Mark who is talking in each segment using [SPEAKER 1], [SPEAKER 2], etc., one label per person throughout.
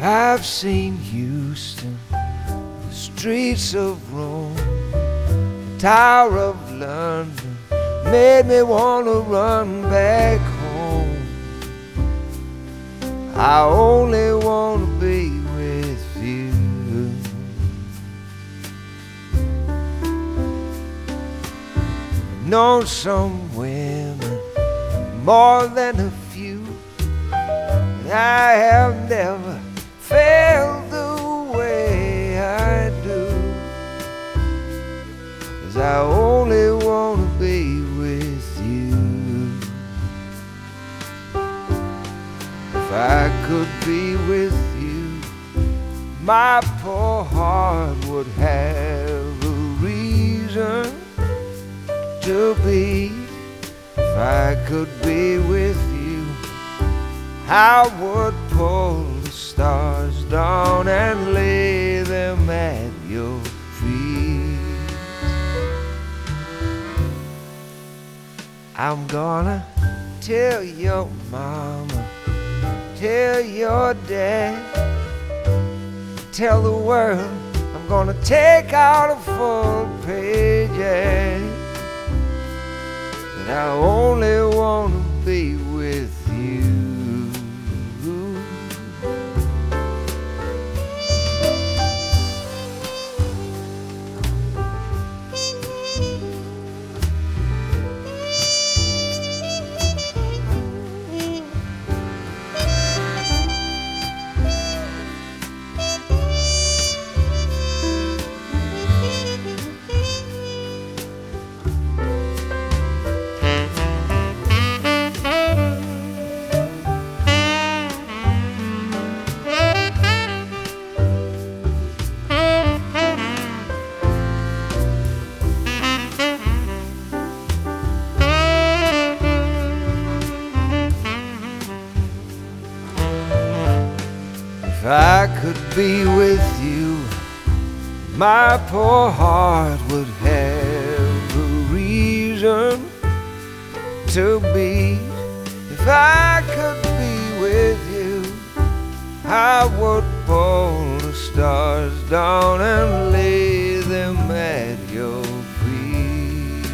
[SPEAKER 1] I've seen Houston, the streets of Rome, the Tower of London, made me want to run back home. I only want to be with you. I've known some women, more than a few, but I have never felt the way I do. 'Cause I only want to be with you. If I could be with you, my poor heart would have a reason to beat. If I could be with you, I would pull the stars down and lay them at your feet. I'm gonna tell your mama, tell your dad, tell the world I'm gonna take out a full page ad, that I only want to be with you. If I could be with you, my poor heart would have a reason to beat. If I could be with you, I would pull the stars down and lay them at your feet.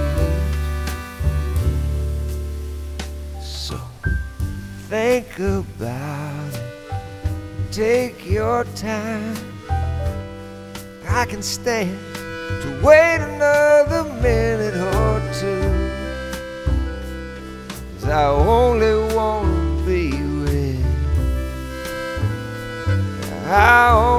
[SPEAKER 1] So think about it. Take your time. I can stand to wait another minute or two, 'cause I only want to be with you.